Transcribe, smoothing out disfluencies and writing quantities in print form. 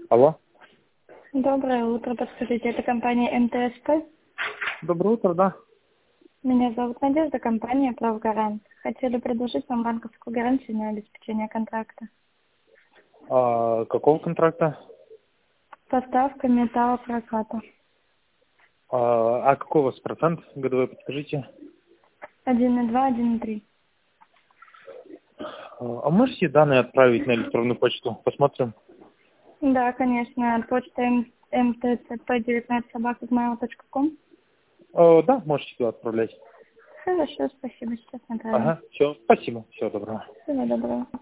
Алло. Доброе утро, подскажите, это компания МТСП? Доброе утро, да. Меня зовут Надежда, компания «Правгарант». Хотели предложить вам банковскую гарантию на обеспечение контракта. Какого контракта? Поставка металлопроката. Какой у вас процент годовой, подскажите? 1,2, 1,3. Можете данные отправить на электронную почту? Посмотрим. Да, конечно, почта mtcp19@mail.com. Да, можете туда отправлять. Хорошо, спасибо, сейчас направим. Ага, все, спасибо, всего доброго. Всего доброго.